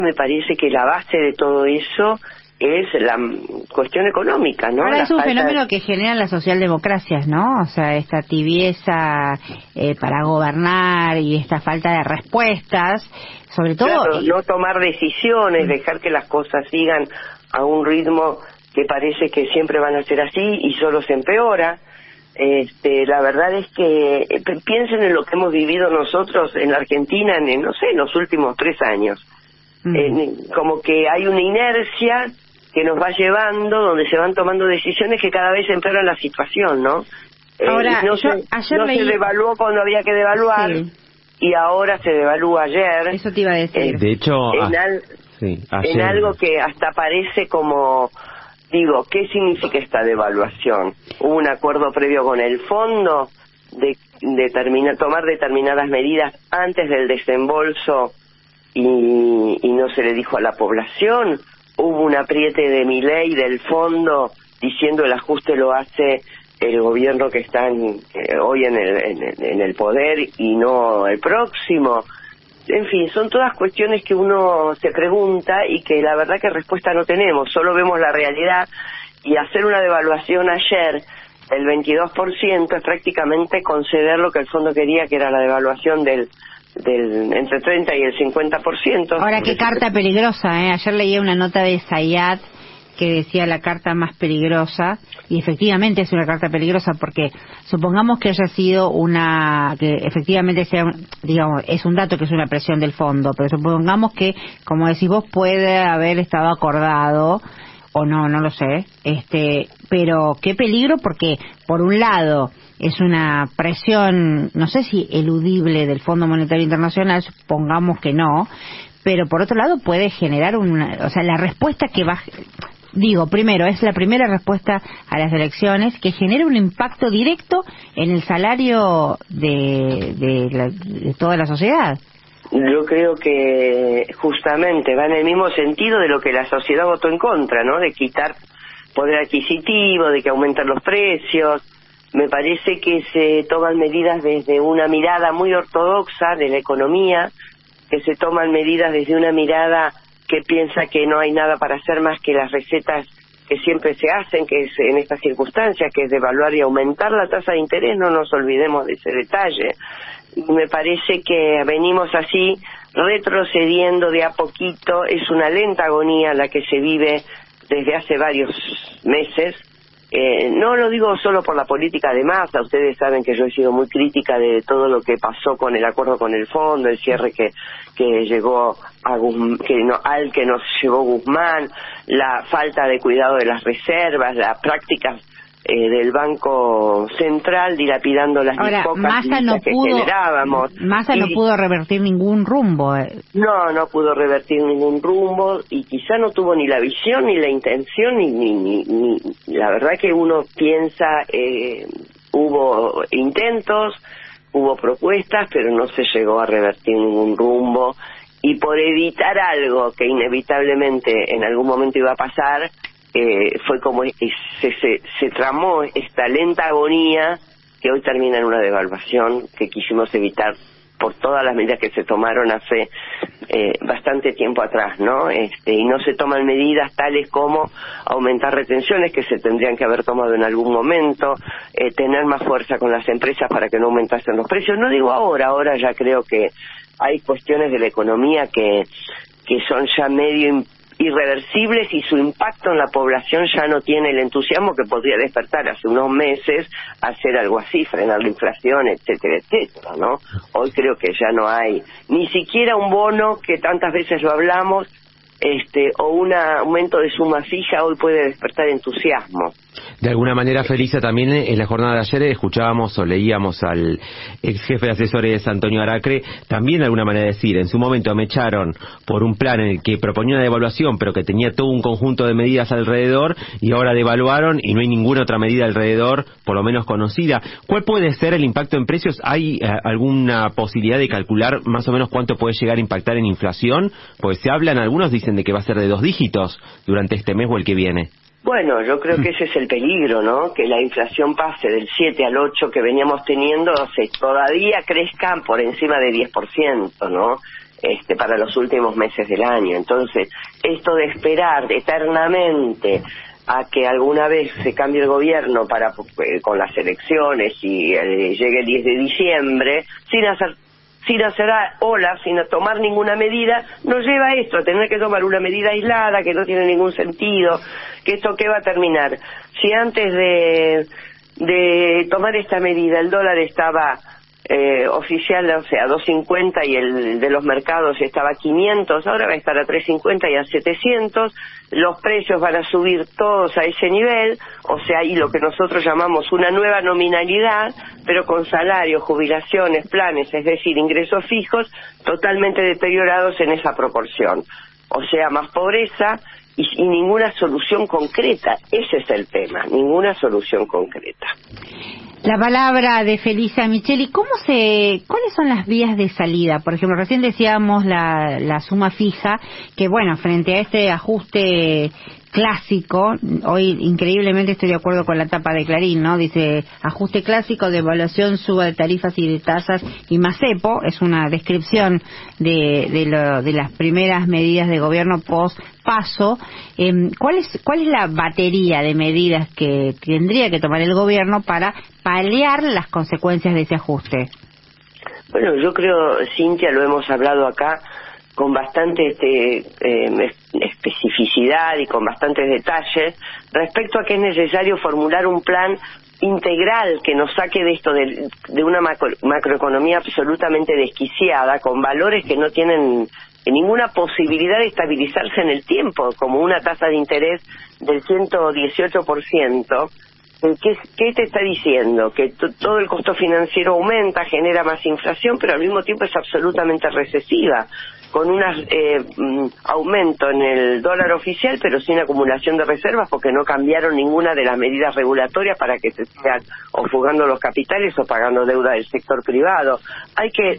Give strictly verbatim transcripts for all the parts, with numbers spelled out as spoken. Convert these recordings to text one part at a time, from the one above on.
Me parece que la base de todo eso es la cuestión económica, ¿no? Ahora la es un falta... fenómeno que generan las socialdemocracias, ¿no? O sea, esta tibieza eh, para gobernar y esta falta de respuestas, sobre todo... Claro, no tomar decisiones, dejar que las cosas sigan a un ritmo que parece que siempre van a ser así y solo se empeora. Este, la verdad es que eh, piensen en lo que hemos vivido nosotros en la Argentina, en, no sé, en los últimos tres años. Mm. Eh, como que hay una inercia que nos va llevando, donde se van tomando decisiones que cada vez empeoran la situación, ¿no? Ahora, eh, no yo, se, ayer no leí... se devaluó cuando había que devaluar, sí, y ahora se devalúa ayer. Eso te iba a decir. Eh, de hecho, en, ah, al, sí, ayer... en algo que hasta parece como... Digo, ¿qué significa esta devaluación? Hubo un acuerdo previo con el fondo de, de termina, tomar determinadas medidas antes del desembolso y, y no se le dijo a la población. Hubo un apriete de Milei del fondo diciendo el ajuste lo hace el gobierno que está en, eh, hoy en el, en, en el poder y no el próximo. En fin, son todas cuestiones que uno se pregunta y que la verdad que respuesta no tenemos, solo vemos la realidad, y hacer una devaluación ayer del veintidós por ciento es prácticamente conceder lo que el fondo quería, que era la devaluación del del entre treinta y el cincuenta por ciento. Ahora, qué carta peligrosa, ¿eh? Ayer leí una nota de Zayat que decía la carta más peligrosa, y efectivamente es una carta peligrosa, porque supongamos que haya sido una, que efectivamente sea, un, digamos, es un dato que es una presión del fondo, pero supongamos que, como decís vos, puede haber estado acordado, o no, no lo sé, este, pero qué peligro, porque por un lado es una presión, no sé si eludible del Fondo Monetario Internacional, supongamos que no, pero por otro lado puede generar una, o sea, la respuesta que va, digo, primero, es la primera respuesta a las elecciones que genera un impacto directo en el salario de, de, la, de toda la sociedad. Yo creo que justamente va en el mismo sentido de lo que la sociedad votó en contra, ¿no? De quitar poder adquisitivo, de que aumentan los precios. Me parece que se toman medidas desde una mirada muy ortodoxa de la economía, que se toman medidas desde una mirada que piensa que no hay nada para hacer más que las recetas que siempre se hacen, que es en estas circunstancias, que es devaluar y aumentar la tasa de interés. No nos olvidemos de ese detalle. Y me parece que venimos así retrocediendo de a poquito. Es una lenta agonía la que se vive desde hace varios meses. Eh, no lo digo solo por la política de Massa. Ustedes saben que yo he sido muy crítica de todo lo que pasó con el acuerdo con el fondo, el cierre que que llegó a Guzmán, que no, al que nos llevó Guzmán, la falta de cuidado de las reservas, las prácticas eh, del Banco Central dilapidando las Ahora, pocas Massa no que pudo, generábamos. Massa y, no pudo revertir ningún rumbo. No, no pudo revertir ningún rumbo, y quizá no tuvo ni la visión, ni la intención, ni, ni, ni, ni la verdad que uno piensa, eh, hubo intentos, hubo propuestas, pero no se llegó a revertir ningún rumbo, y por evitar algo que inevitablemente en algún momento iba a pasar, eh, fue como se, se, se tramó esta lenta agonía que hoy termina en una devaluación que quisimos evitar por todas las medidas que se tomaron hace eh, bastante tiempo atrás, ¿no? Este, y no se toman medidas tales como aumentar retenciones que se tendrían que haber tomado en algún momento, eh, tener más fuerza con las empresas para que no aumentasen los precios. No digo ahora, ahora ya creo que hay cuestiones de la economía que, que son ya medio irreversibles, y su impacto en la población ya no tiene el entusiasmo que podría despertar hace unos meses hacer algo así, frenar la inflación, etcétera, etcétera, ¿no? Hoy creo que ya no hay ni siquiera un bono, que tantas veces lo hablamos, este, o un aumento de suma fija hoy puede despertar entusiasmo. De alguna manera, Felisa, también en la jornada de ayer escuchábamos o leíamos al ex jefe de asesores Antonio Aracre también de alguna manera decir, en su momento me echaron por un plan en el que proponía una devaluación pero que tenía todo un conjunto de medidas alrededor, y ahora devaluaron y no hay ninguna otra medida alrededor, por lo menos conocida. ¿Cuál puede ser el impacto en precios? ¿Hay eh, alguna posibilidad de calcular más o menos cuánto puede llegar a impactar en inflación? Pues se hablan, algunos dicen de que va a ser de dos dígitos durante este mes o el que viene. Bueno, yo creo que ese es el peligro, ¿no? Que la inflación pase del siete al ocho que veníamos teniendo, o sea, todavía crezcan por encima de diez por ciento, ¿no? este, para los últimos meses del año. Entonces, esto de esperar eternamente a que alguna vez se cambie el gobierno para eh, con las elecciones y eh, llegue el diez de diciembre, sin hacer sin hacer ola, sin tomar ninguna medida, nos lleva a esto, a tener que tomar una medida aislada que no tiene ningún sentido, que esto ¿qué va a terminar? Si antes de, de tomar esta medida el dólar estaba eh, oficial, o sea, a dos cincuenta y el de los mercados estaba a quinientos, ahora va a estar a tres cincuenta y a setecientos, los precios van a subir todos a ese nivel, o sea, hay lo que nosotros llamamos una nueva nominalidad, pero con salarios, jubilaciones, planes, es decir, ingresos fijos, totalmente deteriorados en esa proporción. O sea, más pobreza y, y ninguna solución concreta. Ese es el tema, ninguna solución concreta. La palabra de Felisa Micheli, ¿cómo se, ¿cuáles son las vías de salida? Por ejemplo, recién decíamos la, la suma fija, que bueno, frente a este ajuste clásico, hoy increíblemente estoy de acuerdo con la tapa de Clarín, ¿no? Dice, ajuste clásico, devaluación, suba de tarifas y de tasas y más cepo, es una descripción de, de, lo, de las primeras medidas de gobierno post paso. Eh, ¿cuál es, cuál es la batería de medidas que tendría que tomar el gobierno para paliar las consecuencias de ese ajuste? Bueno, yo creo, Cintia, lo hemos hablado acá con bastante este, eh, especificidad y con bastantes detalles respecto a que es necesario formular un plan integral que nos saque de esto de, de una macro, macroeconomía absolutamente desquiciada, con valores que no tienen ninguna posibilidad de estabilizarse en el tiempo, como una tasa de interés del ciento dieciocho por ciento. ¿Qué, ¿Qué te está diciendo? Que t- todo el costo financiero aumenta, genera más inflación, pero al mismo tiempo es absolutamente recesiva, con un eh, aumento en el dólar oficial, pero sin acumulación de reservas, porque no cambiaron ninguna de las medidas regulatorias para que se sigan o fugando los capitales o pagando deuda del sector privado. Hay que,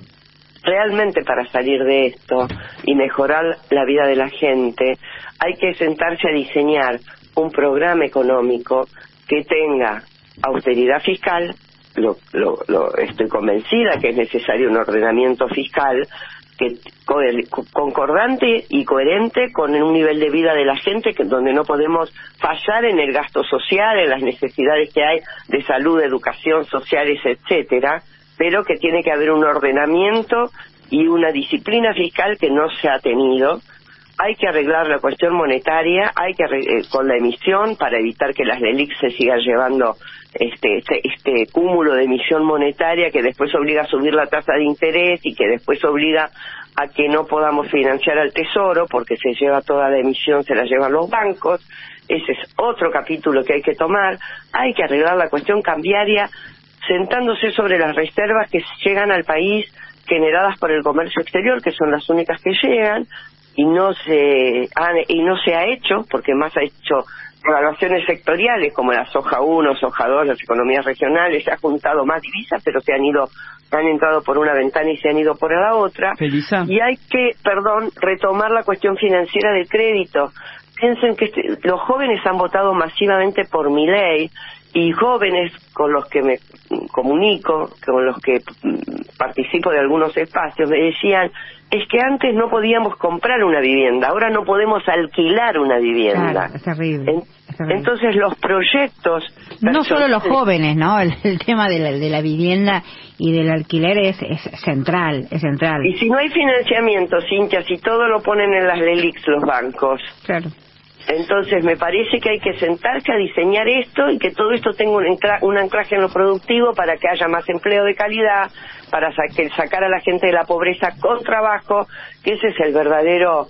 realmente para salir de esto y mejorar la vida de la gente, hay que sentarse a diseñar un programa económico que tenga austeridad fiscal, lo, lo, lo estoy convencida que es necesario un ordenamiento fiscal que co- concordante y coherente con un nivel de vida de la gente, que donde no podemos fallar en el gasto social, en las necesidades que hay de salud, educación, sociales, etcétera, pero que tiene que haber un ordenamiento y una disciplina fiscal que no se ha tenido. Hay que arreglar la cuestión monetaria, hay que eh, con la emisión para evitar que las LELIQ se sigan llevando este, este este cúmulo de emisión monetaria que después obliga a subir la tasa de interés y que después obliga a que no podamos financiar al Tesoro porque se lleva toda la emisión, se la llevan los bancos. Ese es otro capítulo que hay que tomar. Hay que arreglar la cuestión cambiaria sentándose sobre las reservas que llegan al país generadas por el comercio exterior, que son las únicas que llegan, y no se han, y no se ha hecho, porque más ha hecho evaluaciones sectoriales como la soja uno, soja dos, las economías regionales, se ha juntado más divisas, pero se han ido, han entrado por una ventana y se han ido por la otra. Felisa. Y hay que, perdón, retomar la cuestión financiera del crédito. Piensen que este, los jóvenes han votado masivamente por Milei, y jóvenes con los que me comunico, con los que participo de algunos espacios, me decían, es que antes no podíamos comprar una vivienda, ahora no podemos alquilar una vivienda. Claro, es terrible. En, es terrible. Entonces los proyectos... No solo los jóvenes, ¿no? El, el tema de la, de la vivienda y del alquiler es, es central, es central. Y si no hay financiamiento, Cintia, si todo lo ponen en las LELIQs los bancos... Claro. Entonces me parece que hay que sentarse a diseñar esto y que todo esto tenga un, ancla, un anclaje en lo productivo para que haya más empleo de calidad, para sa que sacar a la gente de la pobreza con trabajo, que ese es el verdadero,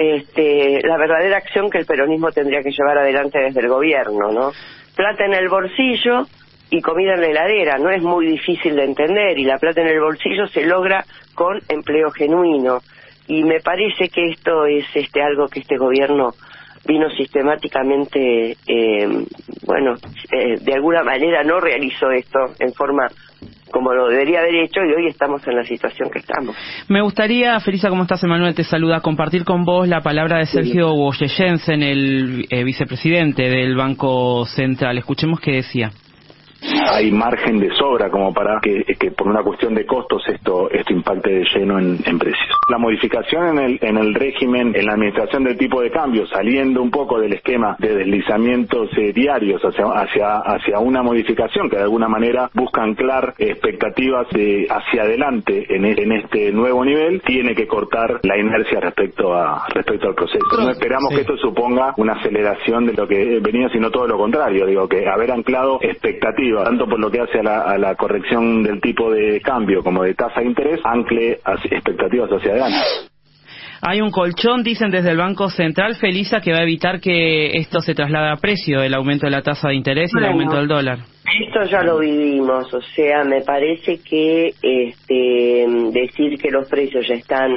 este, la verdadera acción que el peronismo tendría que llevar adelante desde el gobierno, ¿no? Plata en el bolsillo y comida en la heladera, no es muy difícil de entender, y la plata en el bolsillo se logra con empleo genuino, y me parece que esto es este algo que este gobierno vino sistemáticamente, eh, bueno, eh, de alguna manera no realizó esto en forma como lo debería haber hecho, y hoy estamos en la situación que estamos. Me gustaría, Felisa, ¿cómo estás? Emanuel te saluda, compartir con vos la palabra de Sergio sí. Boyeyensen, el eh, vicepresidente del Banco Central. Escuchemos qué decía. hay margen de sobra como para que, que por una cuestión de costos esto esto impacte de lleno en, en precios. La modificación en el en el régimen, en la administración del tipo de cambio, saliendo un poco del esquema de deslizamientos eh, diarios hacia hacia hacia una modificación que de alguna manera busca anclar expectativas de hacia adelante en, en este nuevo nivel, tiene que cortar la inercia respecto a respecto al proceso. No esperamos sí. que esto suponga una aceleración de lo que venía, sino todo lo contrario. Digo que haber anclado expectativas, tanto por lo que hace a la, a la corrección del tipo de cambio como de tasa de interés, ancle expectativas hacia adelante. Hay un colchón, dicen desde el Banco Central, Felisa, que va a evitar que esto se traslade a precio, el aumento de la tasa de interés y bueno, el aumento del dólar. Esto ya lo vivimos, o sea, me parece que este, decir que los precios ya están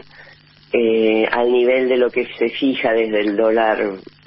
eh, al nivel de lo que se fija desde el dólar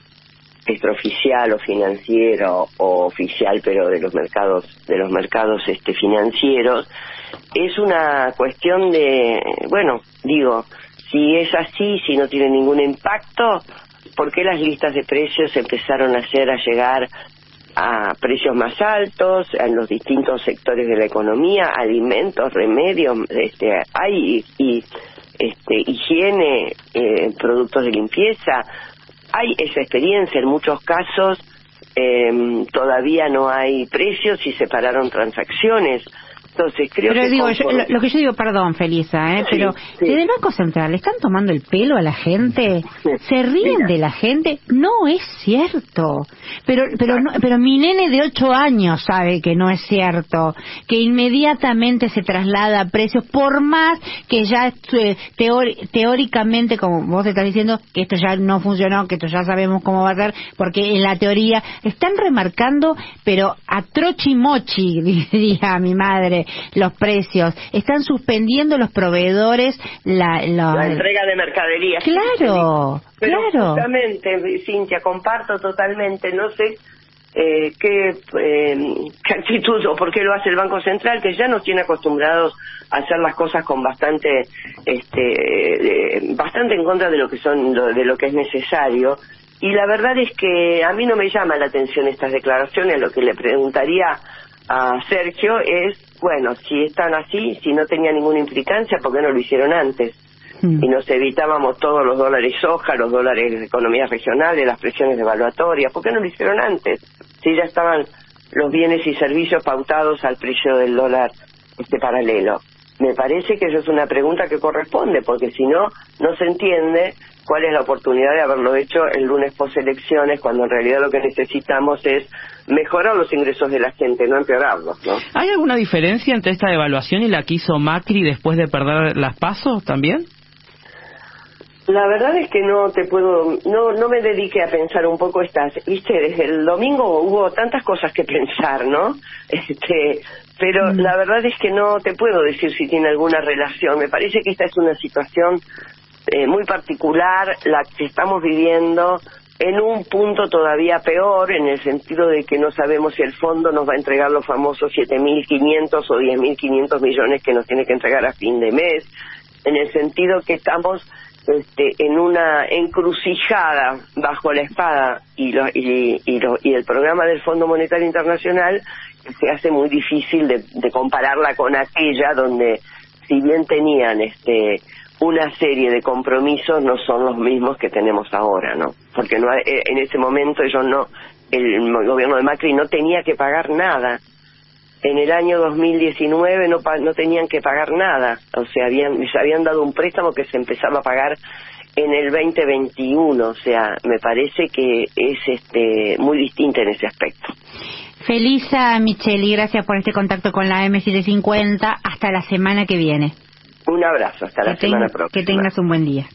extraoficial o financiero o oficial, pero de los mercados de los mercados este financieros, es una cuestión de, bueno, digo, si es así, si no tiene ningún impacto, ¿por qué las listas de precios empezaron a hacer a llegar a precios más altos en los distintos sectores de la economía, alimentos, remedios, este, hay y este higiene, eh, productos de limpieza? Hay esa experiencia, en muchos casos eh, todavía no hay precios y se pararon transacciones. Entonces creo pero que digo, conforme... yo, lo, lo que yo digo, perdón, Felisa, ¿eh? Sí, pero sí. desde el Banco Central están tomando el pelo a la gente, se ríen Mira. de la gente, no es cierto. Pero pero no, pero mi nene de ocho años sabe que no es cierto, que inmediatamente se traslada a precios, por más que ya eh, teori- teóricamente, como vos estás diciendo, que esto ya no funcionó, que esto ya sabemos cómo va a ser, porque en la teoría están remarcando, pero a trochimochi, diría mi madre, los precios, están suspendiendo los proveedores la, la, la entrega de mercadería. Claro, pero claro. Justamente, Cintia, comparto totalmente, no sé eh, qué, eh, qué actitud o por qué lo hace el Banco Central, que ya nos tiene acostumbrados a hacer las cosas con bastante, este, eh, bastante en contra de lo que son, de lo que es necesario. Y la verdad es que a mí no me llama la atención estas declaraciones. Lo que le preguntaría a Sergio es, bueno, si están así, si no tenía ninguna implicancia, ¿por qué no lo hicieron antes? Mm. Y nos evitábamos todos los dólares soja, los dólares de economías regionales, las presiones devaluatorias. ¿Por qué no lo hicieron antes? Si ya estaban los bienes y servicios pautados al precio del dólar este paralelo. Me parece que eso es una pregunta que corresponde, porque si no, no se entiende cuál es la oportunidad de haberlo hecho el lunes post elecciones, cuando en realidad lo que necesitamos es mejorar los ingresos de la gente, no empeorarlos, ¿no? ¿Hay alguna diferencia entre esta devaluación y la que hizo Macri después de perder las PASO también? La verdad es que no te puedo, no no me dediqué a pensar un poco estas, viste, desde el domingo hubo tantas cosas que pensar, ¿no? Este, pero mm. la verdad es que no te puedo decir si tiene alguna relación. Me parece que esta es una situación eh, muy particular, la que estamos viviendo en un punto todavía peor, en el sentido de que no sabemos si el fondo nos va a entregar los famosos siete mil quinientos o diez mil quinientos millones que nos tiene que entregar a fin de mes, en el sentido que estamos Este, en una encrucijada bajo la espada y, lo, y, y, lo, y el programa del Fondo Monetario Internacional, que se hace muy difícil de, de compararla con aquella donde, si bien tenían este una serie de compromisos, no son los mismos que tenemos ahora, ¿no? Porque no en ese momento ellos no, el gobierno de Macri no tenía que pagar nada. En el año dos mil diecinueve no no tenían que pagar nada, o sea, habían les habían dado un préstamo que se empezaba a pagar en el veinte veintiuno, o sea, me parece que es este muy distinta en ese aspecto. Felisa Micheli, gracias por este contacto con la M setecientos cincuenta, hasta la semana que viene. Un abrazo, hasta que la semana ten, próxima. Que tengas un buen día.